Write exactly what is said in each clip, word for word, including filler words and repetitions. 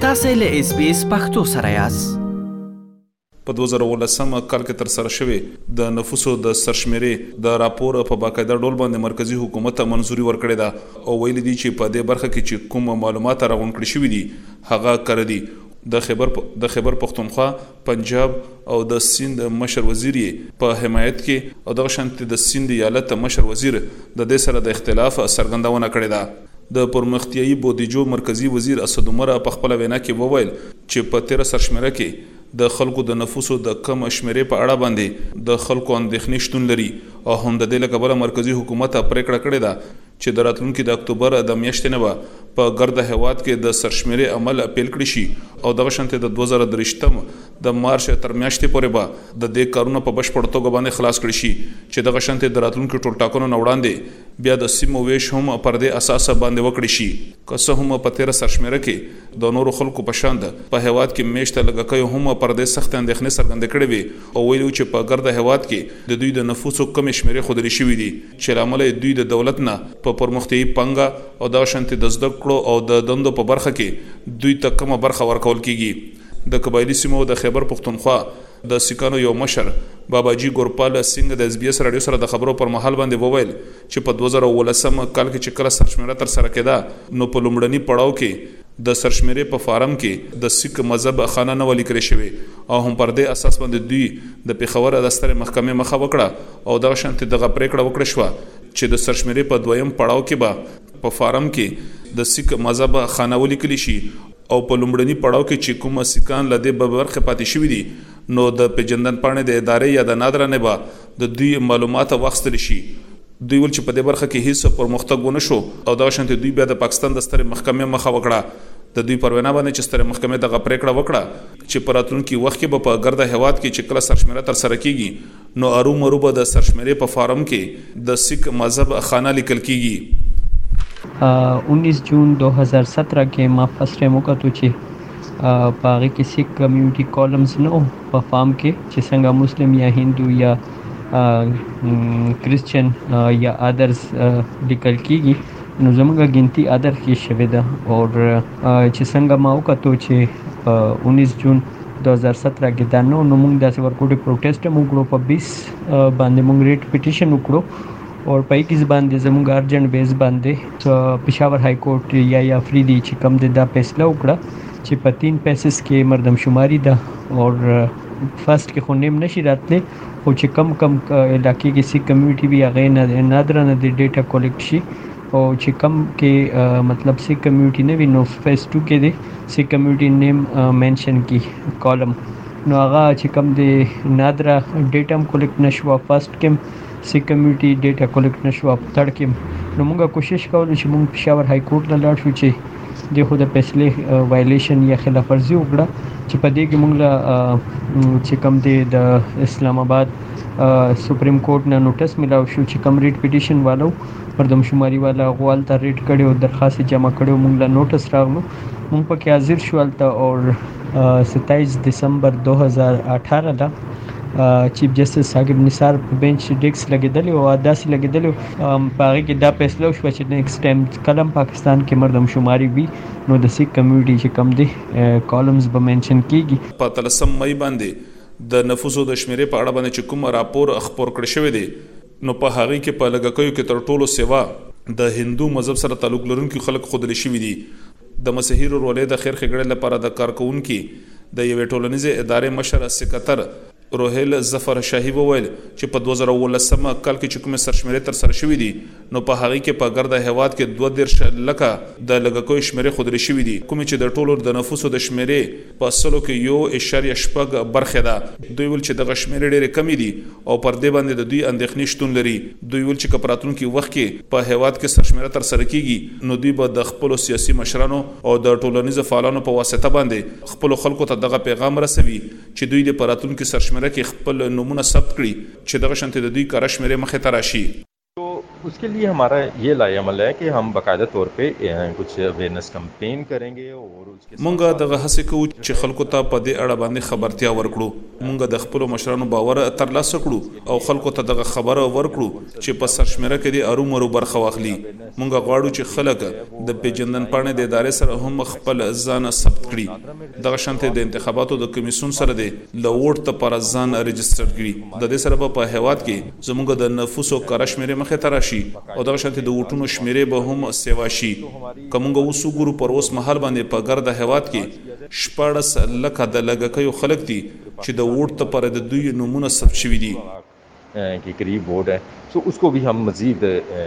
تاسو له اس بي اس پختو سره یاست. په دوه زره ولسم کال کې تر سره شوی د نفوسو د سرشمیرې د راپور په باقاعده ډول باندې مرکزی حکومت ته منځوري ورکړې ده او ویل دي چې په دې برخه کې چې کوم معلومات راغونډ کړي شوي دي هغه کړی دي. د خیبر د خیبر پختونخوا، پنجاب او د سیند مشر وزیر په حمایت کې او د شانت د سیند ایالت مشر وزیر د دې سره د اختلاف څرګندونه کړې ده. د پرمختیایي بودیجو مرکزی وزیر اسد عمر په خپل وینا کې وویل چې په تیر سرشمیره کې د خلکو د نفوسو د کم شمیرې په اړه باندې د خلکو اندېښنې شتون لري او هم د دې له کبله مرکزی حکومت پریکړه کړې ده چې د راتلونکي د اکتوبر د میاشتې نه به په ګرد هیواد کې د سرشمیرې عمل پیل کړی شي او دغه شانته د دوه زره درشتم د مارچ تر میاشتې پورې به د دې کارونه په بشپړ توګه باندې خلاص کړي شي چې دغه شانته د راتلونکي ټول ټاکنو نه وړاندې بیا د سیمو ویش هم پر دې اساس باندې وکړي شي. که څه هم په تیر سرشمیره کې د نورو خلکو په شان په هیواد کې میشته لګکې هم پر دې سخت اندېښنې څرګندې کړې وي او ویلو چې په ګرد هیواد کې د دوی د نفوسو کم شمیرې خودري شوې دي چې لامل دوی د دولت نه په پرمختیایي پنګه او د شانتي د زده کړو او د دندو په برخه کې دوی ته کومه برخه ورکول کیږي. د قبایلی سیمو د خیبر پختونخوا د سکانو یو مشر باباجي ګورپال سنگ د اس بي اس رادیو سره د خبرو پر مهال باندې وویل چې په دوه زره ولسم کال کې چې کله سرشمیره تر سره کېده نو په لومړني پړاو کې د سرشمیرې په فارم کې د سیک مذهب خانه نه ولیکل شوی او هم پر دې اساس باندې دوی د پیښور د ستر محکمې مخه وکړه او دغه شانتي دغه پریکړه وکړه شو چې د سرشمیرې په دویم پړاو کې به په فارم کې د سیک مذهب خانه ولیکل شي او په لومړني پړاو کې چې کوم سکان لدی به برخه پاتې شوی دي نو د پیجندن پاڼې د ادارې یا د نادرانه به د دوی معلومات واخستل شي. دوی ول چې په دې برخه کې هیڅ پرمختګ ونه شو او دا شانتي دوی بیا د پاکستان د ستر محکمې مخه وکړه. د دوی پروینه باندې چې ستر محکمې دغه پریکړه وکړه چې پراتونکو وخت کې به په ګرد هیواد کې چې کله سرشمیره تر سره کیږي نو ارو مرو به د سرشمیرې په فارم کې د سیک مذهب خانه لیکل کیږي. उन्नीस जून दो हज़ार सत्रह के माँ फर्स्ट टाइम होगा तो चे पागे किसी कम्युनिटी कॉलम्स नो परफॉर्म के जिसंगा मुस्लिम या हिंदू या क्रिश्चियन या अदर्स निकल की नुजमगा गिनती अदर की शवेदा और जिसंगा माँ होगा तो चे उन्नीस जून दो हज़ार सत्रह के दानो नमुंग दासे वर्कोटे प्रोटेस्ट मुगड़ो पर बीस बांधे मुंग रेट पिटिशन उकड़ो और पाई किस बांधे जमुंग अर्जेंट बेस बांधे तो पेशावर हाई कोर्ट या या अफरीदी ची कम दे दा फैसला उकड़ा ची पर तीन पैसेस के मरदमशुमारी दा और फर्स्ट के खुनेम नशी रातले और ची कम कम इलाके की सी कम्युनिटी भी आ गए नादरा न दे डेटा कलेक्ट शी और ची कम के आ, मतलब सी कम्युनिटी ने भी नो फेस टू के दे सी कम्युनिटी नेम मेंशन की कॉलम नो आगा ची कम दे नादरा डेटा कलेक्ट नशवा फर्स्ट के सी कम्युनिटी डेटा कलेक्ट नशवा थर्ड के नो मुंगा कोशिश करो چې مونږ پېښور های کورټ ته لاړ شو چې د خو د فیصلې وایلیشن یا خلاف ورزي وکړه چې په دې کې مونږ لا چې کوم دی د اسلام آباد سپریم کورټ نه نوټس ملاو شو چې کوم ریټ پټیشن والو مردم شماري والا غوال ته ریټ کړي او درخواست جمع کړي مونږ لا نوټس راغلو مونږ په کې حاضر شو الته اور ستائیس دسمبر دو ہزار اٹھارہ دا چیف جسٹس صاحب نثار په بنچ ډیکس لګیدل او داسې لګیدل پاره کې دا فیصله وشو چې نیکسټ ټایم کلم پاکستان کې مردم شماري وي نو د سیک کمیونټي چې کم دي کالمز به منشن کیږي. په تلسم مې باندې د نفوسو د شمیرې په اړه باندې چې کوم راپور خبر کړی شوی دی نو په هغه کې په لګکیو کې تر ټولو سیوا د هندو مذهب سره تعلق لرونکي خلک خودلی شوی دي. د مسیحي رولې د خیر خګړې لپاره د کارکونکو د یوې ټولنیزې ادارې مشر سکتر روهیل ظفر شاهی وویل چې په دوه زره ولسم کال کې چې کوم سرشمیرې تر سره شوې دي نو په هغه کې په ګرد هیواد کې دوه دیرش لکه د لګکوي شمیرې خودري شوې دي کوم چې د ټولو د نفوسو د شمیرې په اصلو کې یو اشاریه شپږ برخه ده. دوی ول چې د شمیرې ډېرې کمی دي او پر دې باندې د دوی اندېښنې شتون لري. دوی ول چې کپراتونکو وخت کې په هیواد کې سرشمیرې تر سره کیږي نو دوی به د خپل سیاسي مشرانو او د ټولنیزو فعالانو په واسطه باندې خپل خلکو ته دغه پیغام رسوي چې دوی د پراتونکو سرشمیرې کې خپل نمونه ثبت کړي چې دغه شانتي د دوی کار شمیرې مخه ته راشي. तो उसके लिए हमारा ये लाया अमल है कि हम बाकायदा तौर पे कुछ अवेयरनेस कैंपेन करेंगे और उसके مونږه دغه هڅه کوو چې خلکو ته په دې اړه باندې خبرتیا ورکړو. مونږه د خپل مشرانو باور ترلاسه کړو او خلکو ته دغه خبره ورکړو چې په سرشمیره کې د ارومرو برخه واخلي. مونږ غواړو چې خلک د پیژندن پاڼې د ادارې سره هم خپل ځان ثبت کړي دغه شانته د انتخاباتو د کمیسیون سره د لوړ ته پر ځان ريجستره کړي د دې سره په هیواد کې زموږ د نفوسو کار شمیرې مخه ته راشي او دغه شانته د وټونو شمیرې به هم سیوا شي کومګه وسو ګورو پر اوس محل باندې په ګرد هیواد کې شپږ لکه د لګکیو خلک دي چې د ووټ ته پر د دوی نمونه ثبت شوي دي के करीब वोट है सो उसको भी हम मजीद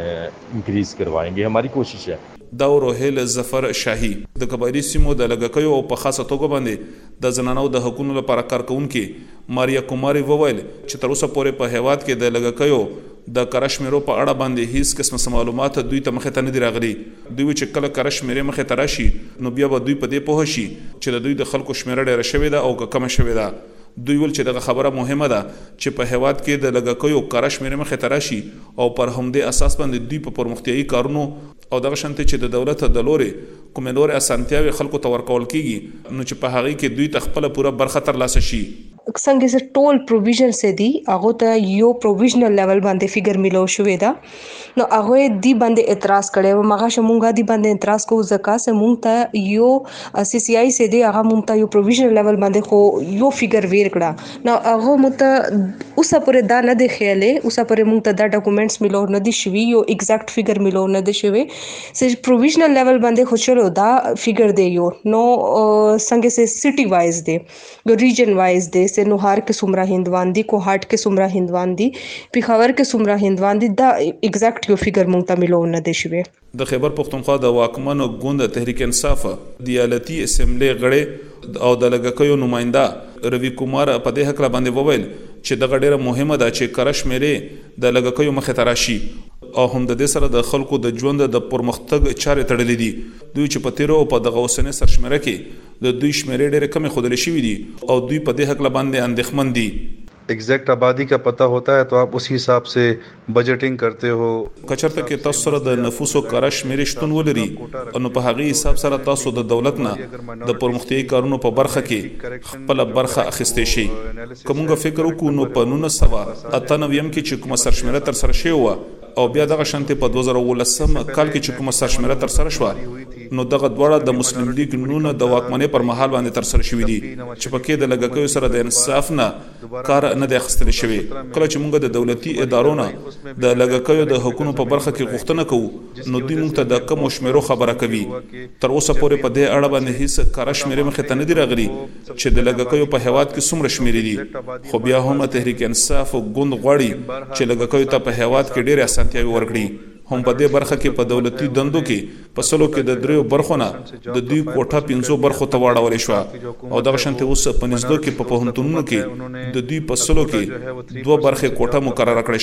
इंक्रीज करवाएंगे हमारी कोशिश है دا روهیل ظفر شاهي د قبایلی سیمو د لګکیو او په خاصه توګه باندې د زنانو د حقوقو لپاره کارکونکو ماریا کوماری وویل چې تر اوسه پورې په هیواد کې د لګکیو د کرشمیرو په اړه باندې هیڅ قسم معلومات دوی ته مخه ته نه دی راغلي دوی چې کله کرشمیرې مخه ته راشي نو بیا به دوی په دې پوه شي چې د دوی د خلکو شمیره ډیره شوې ده او کم شوې ده دوی ول چې دغه خبره مهمه ده چې په هیواد کې د لګکیو کرشمیرې مخه ته راشي او پر همدې اساس باندې دوی په پرمختیايي کارونو او دغه شانته چې د دولت د لوري کومې لوري اسانتیاوي خلکو ته ورکول کیږي نو چې په هغه کې دوی تخپل پوره برخه تر لاسه شي څنګه چې ټول پروویژن سي دي هغه ته یو پروویژنل لیول باندې فیګر ملو شوې ده نو هغه دی باندې اعتراض کړي و مغه شمونګه دی باندې اعتراض کو ځکه چې مونږ ته یو سی سی آی سي دي هغه مونږ ته یو پروویژنل لیول باندې خو یو فیګر ویر کړه نو هغه مت اوسه پرې دا نه دی خیاله اوسه پرې مونږ ته دا ډاکومېنټس ملو نه دي شوي یو ایگزیکټ فیګر ملو نه دي شوي چې پروویژنل لیول باندې خو چلو دا فیګر دی یو نو څنګه چې سټي وایز دی یو ریجن وایز دی سے نوهار کې سمرا هندوان دي کوهاټ کې سمرا هندوان دي پیښور کې سمرا هندوان دي دا ایگزیکټ یو فیګر مونږ ته ملو نه دي شوي د خیبر پختونخوا د واکمن ګوند تحریک انصاف دیالتی اسمبلی غړي او د لګکیو نماینده روی کومار په دې حق باندې وویل چې د غډیره مهمه ده چې کرشمیرې د لګکیو مخه ته راشي او هم د دې سره د خلکو د ژوند د پرمختګ چارې تړلې دي دوی چې په تیرو په دغه اوسنۍ سرشمیره کې د دوی شمیرې ډېرې کمې ښودل شوي دي او دوی په دې حق باندې اندېښمن دي एग्जैक्ट आबादी का पता होता है तो आप उसी हिसाब से बजटिंग करते हो کچرته کې تاسو سره د نفوسو کارش مېرې شتون ولري نو په هغه حساب سره تاسو د دولت نه د پرمختیايي کارونو په برخه کې خپل برخه اخیستې شي کومګه فکر وکړو نو په نونه سوا اتنویم کې چې کومه سرشمیره تر سره شوی و او بیا دغه شانته په دوه زره ولسم کال کې چې کومه سرشمیره تر سره شو نو دغه دواړه د مسلم لیگ نونه د واکمنۍ پر مهال باندې تر سره شوې دي چې پکې د لګکیو سره د انصاف نه کار نه دی اخیستل شوی کله چې موږ د دولتي ادارو نه د لګکیو د حقوقو په برخه کې غوښتنه کوو نو دوی موږ ته د کم شمیرو خبره کوي تر اوسه پورې په دې اړه باندې هیڅ کار شمیرې مخه ته نه دی راغلي چې د لګکیو په هیواد کې څومره شمیرې دي خو بیا هم تحریک انصاف ګوند غواړي چې لګکیو ته په هیواد کې ډېر اسانتیاوي ورکړي هم په دې برخه کې په دولتي دندو کې په سلو کې د دریو برخونه د دوی کوټه پنځو برخو ته واړول شو او دغه شانته اوس په نږدې کې په پوهنتونونو کې د دوی په سلو کې دوه برخه کوټه مقرره کړې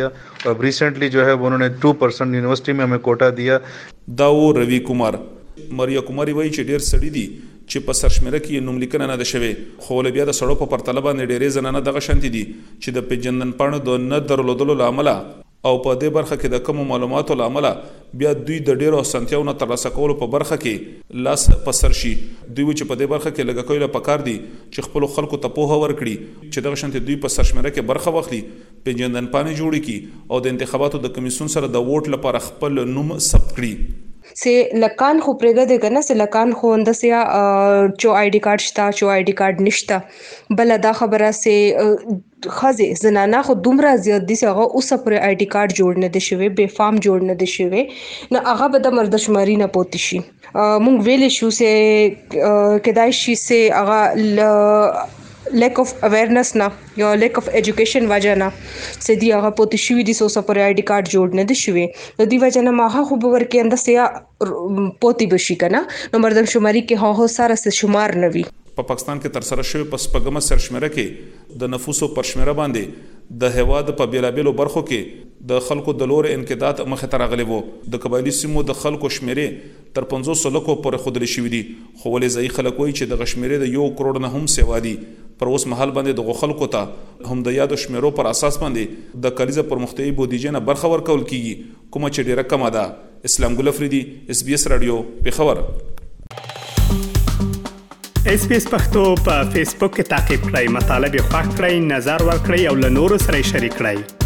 شو अब रिसेंटली जो है उन्होंने टू परसेंट यूनिवर्सिटी में हमें कोटा दिया دا و روی کومار ماریا کوماری وایي چې ډېر سړي دي چې په سرشمیره کې نوم لیکنه نه ده شوې خو له بیا د سړو په پرتله باندې ډېرې زنانه دغه شانتي دي چې د پیژندن پاڼو د نه درلودلو له امله او په دې برخه کې د کوم معلوماتو لامل بیا دوی د ډیرو سنتیاو نه ترلاسه کولو په برخه کې لاس پسر شي دوی چې په دې برخه کې لګکوي له پکار دي چې خپل خلکو ته په هور کړي چې دغه شنت دوی په سرشمیره کې برخه واخلي پیژندن پاڼې جوړي کی او د انتخاباتو د کمیسیون سره د ووټ لپاره خپل نوم ثبت کړي से लकान खो प्रेगा देगा ना से लकान खो अंदर से चो आईडी कार्ड शता चो आईडी कार्ड निश्ता बल अदा खबरा से خزه زنانه خو دومره زیات دي چې هغه اوسه پر آی ډی کارت جوړ نه دي شوی به فارم جوړ نه دي شوی نه هغه به د مردشماري نه پوت شي مونږ ویل شو چې کدای شي چې هغه لیک اف اویرنس نه یا لیک اف ایجوکیشن وجه نه چې دی هغه پوت شوی دي سو پر آی ډی کارت جوړ نه دي شوی د دې وجه نه ماغه خو به ورکه اند سیا پوتی بشي کنه نو مردشماري کې هغه سره سره شمار نه وي په پاکستان کې تر سره شوی پس پګمه سرشمیره کې د نفوسو پر شمیره باندې د هواد په بیلابیلو برخو کې د خلکو د لور انقداد مخه ته راغلی وو د قبایلی سیمو د خلکو شمیره تر پنځوس لکو پر خودل شوی دي خو ولې ځای خلک وایي چې د شمیره د یو کروڑ نه هم سیوا دي پر اوس محل باندې د خلکو ته هم د یادو شمیرو پر اساس باندې د کلیزه پر مختلفي بودیجه نه برخه ورکول کیږي کومه چې ډیره کمه ده اسلام ګل افریدي اس بي اس رادیو پیښور اس پی اس پختو په فیسبوک کې تا کې پلی مطلب یو فاک کړئ نظر ور کړئ او له نورو سره شریک کړئ